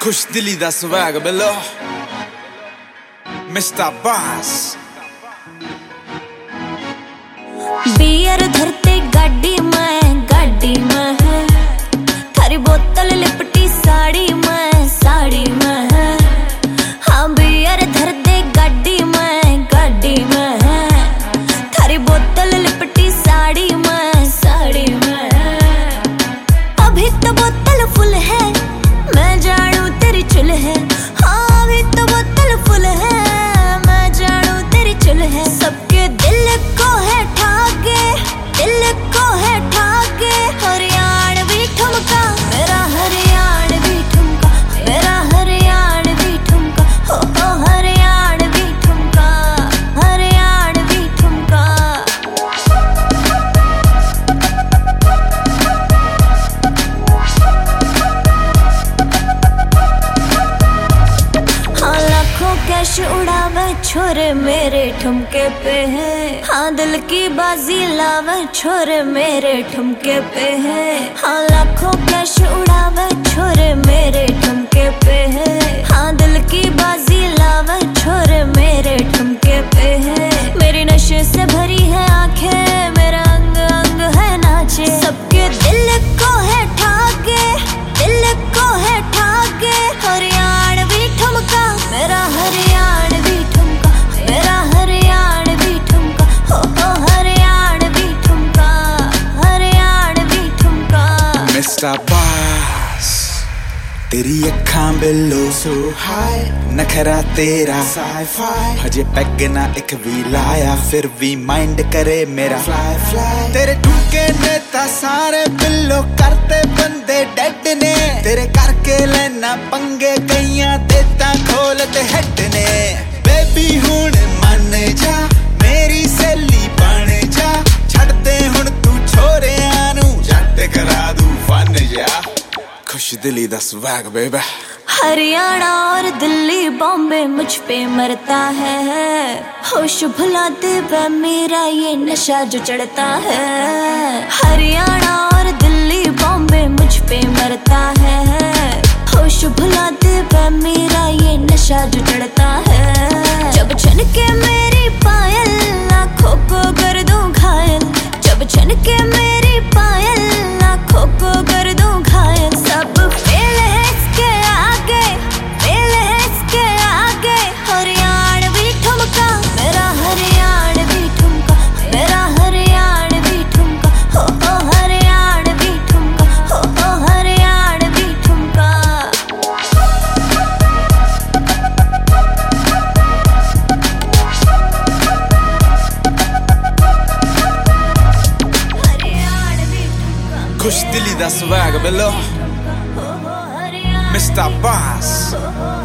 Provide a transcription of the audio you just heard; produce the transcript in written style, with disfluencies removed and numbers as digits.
खुश दिली दा स्वैग मिलो मिस्टर बास। बियर धरते गाड़ी में है, थारी बोतल लिपटी साड़ी में है। हाँ बियर धरते गाड़ी में है, थारी बोतल लिपटी साड़ी में है। अभी तो बोतल फुल है, मैं जानू तेरी चुल है। हाँ अभी तो बोतल फुल है, मैं जानू तेरी चुल है। सबके दिल को है ठाके, दिल को है ठाके। हरियाणवी ठुमका मेरा, हरियाणवी ठुमका मेरा, हरियाणवी ठुमका हो हरियाणवी ठुमका, हरियाणवी ठुमका। हाँ लाखों कैश उड़ावे छोरे मेरे ठुमके पे है। हाँ दिल की बाजी लावे छोरे मेरे ठुमके पे है। हाँ लाखों कैश उड़ावे छोरे मेरे ठुमके पे है। हाँ दिल की बाजी लावे छोरे मेरे ठुमके पे है। मेरी नशे से भरी है आंखें, मेरा अंग अंग है नाचे। सबके दिल को है ठाके, दिल को है ठाके। हरियाणवी ठुमका मेरा, हरियाणवी ठुमका मेरा, हरियाणवी ठुमका हो हरियाणवी ठुमका, हरियाणवी ठुमका। मिस्टर बास तेरी अखां बिलो सो हाय, नखरा तेरा साई-फाई। हजे पैग ना एक भी लाया, फिर भी माइंड करे मेरा फ्लाई फ्लाई। तेरे ठुमके ने ता सारे बिलो करते बंदे डेड ने। तेरे करके लेना पंगे कईयां देता खोल ते हेड ने। बेबी हुण मन जा मेरी सहेली बन जा, छड़ दे हुण तू छोरियां नू, जट करा दू फन जा। खुश दिली दा स्वैग बेबी। हरियाणा और दिल्ली बॉम्बे मुझ पे मरता है, होश भुला दे वे मेरा ये नशा जो चढ़ता है। हरियाणा और दिल्ली बॉम्बे मुझ पे मरता है, होश भुला दे वे मेरा ये नशा जो चढ़ता है। जब छनके मेरी पायल आँखों को कर दूं घायल, जब छनके मेरी पायल आँखों को कर दूं घायल। सब फेल है इसके आगे, फेल है इसके आगे। हरियाणवी ठुमका मेरा, हरियाणवी ठुमका मेरा, हरियाणवी ठुमका हो हरियाणवी ठुमका हो हरियाणवी ठुमका। हरियाणवी ठुमका खुश दिली दा स्वैग मिलो मिस्टर बास।